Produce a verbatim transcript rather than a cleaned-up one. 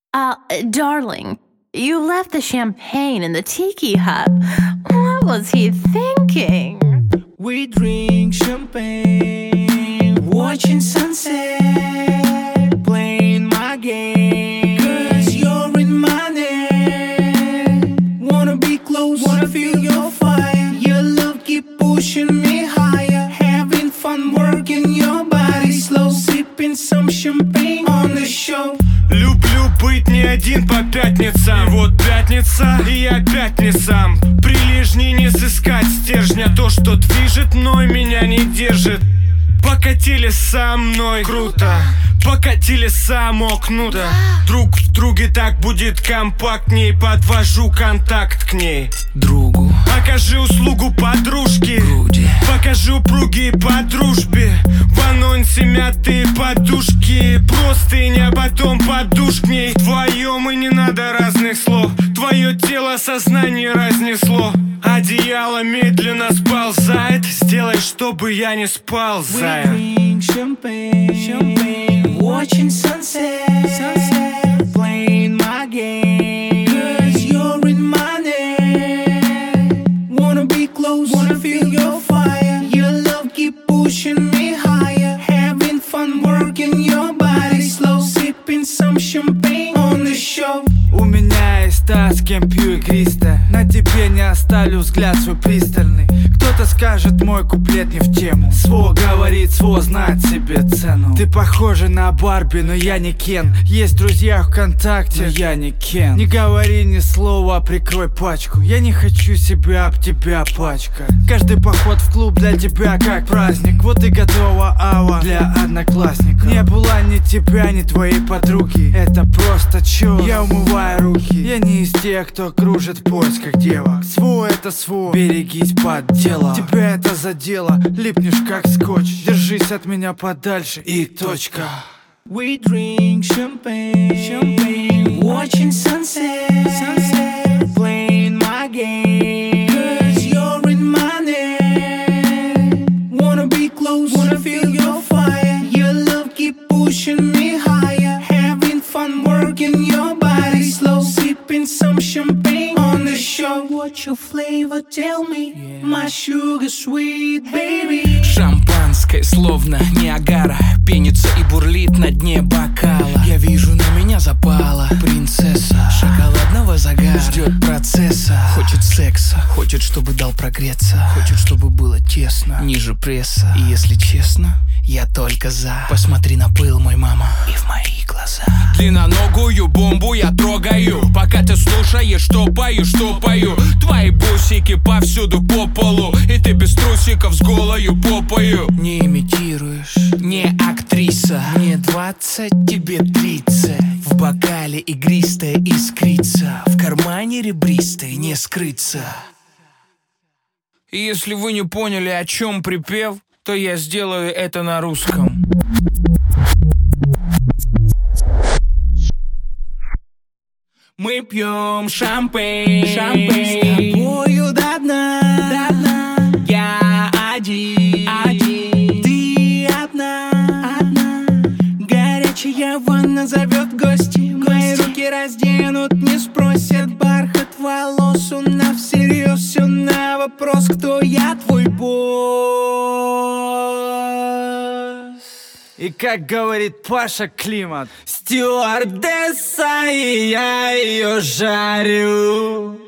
Uh, darling, you left the champagne in the tiki hut. What was he thinking? We drink champagne, watching sunset, playing my game. Cause you're in my net. Wanna be close, wanna feel your fire. Your love keep pushing me higher. Having fun working your body slow. Sipping some champagne on the show. Люблю быть не один по пятницам. И вот пятница, и я опять не сам. Прилежней не сыскать стержня. То, что движет мной, меня не держит. Покатили со мной, круто. Покатили самокнуто. Друг в друге так будет компактней. Подвожу контакт к ней. Другу окажи услугу подружке. груди Покажи упругие по дружбе. В анонсе мятые подушки. Простыни, а потом подушь к ней. Вдвоем и не надо разных слов. Твое тело сознание разнесло. Одеяло медленно сползает. Сделай, чтобы я не спал, зая. We drink champagne, champagne, watching sunset, sunset, playing my game. Cause you're in my net. Wanna be close, wanna feel your fire. Your love keep pushing me higher. Having fun working your body slow. Sipping some champagne on the show. У меня есть та, с кем пью игристое. На тебе не оставлю взгляд свой пристальный. Кто-то скажет, мой куплет не в тему. Сво говорит, сво знает себе цену. Ты похожа на Барби, но я не Кен. Есть друзья ВКонтакте, но я не Кен. Не говори ни слова, прикрой пачку. Я не хочу себя об тебя пачкать. Каждый поход в клуб для тебя как праздник. Вот и готова ава для одноклассников. Не было ни тебя, ни твоей подруги. Это просто чё, я умываю руки. Я не из тех, кто кружит в поисках девок. Сво это сво, берегись под дело. Тебя это задело, липнешь как скотч. Держись от меня подальше и точка. We drink champagne, champagne, watching sunset, sunset, playing my game. Cause you're in my net. Wanna be close, wanna feel your fire. Your love keep pushing me higher. Having fun working your body slow. Sipping some champagne on the show. What's your flavor, tell me, yeah. My sugar sweet baby. Шампанское, словно Ниагара, пенится и бурлит на дне бокала. Я вижу, на меня запала принцесса шоколадного загара. Ждет процесса, хочет секса, хочет, чтобы дал прогреться, хочет, чтобы было тесно, ниже пресса. И если честно, я только за. Посмотри на пыл, мой мама, и в мои глаза. Длинноногую бомбу я трогаю, пока ты слушаешь, что пою, что пою. Твои бусики повсюду по полу, и ты без трусиков с голою попою. Не имитируешь, не актриса. Мне двадцать, тебе тридцать. В бокале игристая искрится, в кармане ребристой не скрыться. И если вы не поняли, о чем припев, то я сделаю это на русском. Мы пьем шампейн, шампейн с тобою до дна, до дна. Я один, один, ты одна, одна. Горячая ванна зовет гости. Мои руки разденут, не спросят. Бархат волос у нас всерьез. Все на вопрос, кто я, твой босс. И как говорит Паша Климат: стюардесса, и я ее жарю.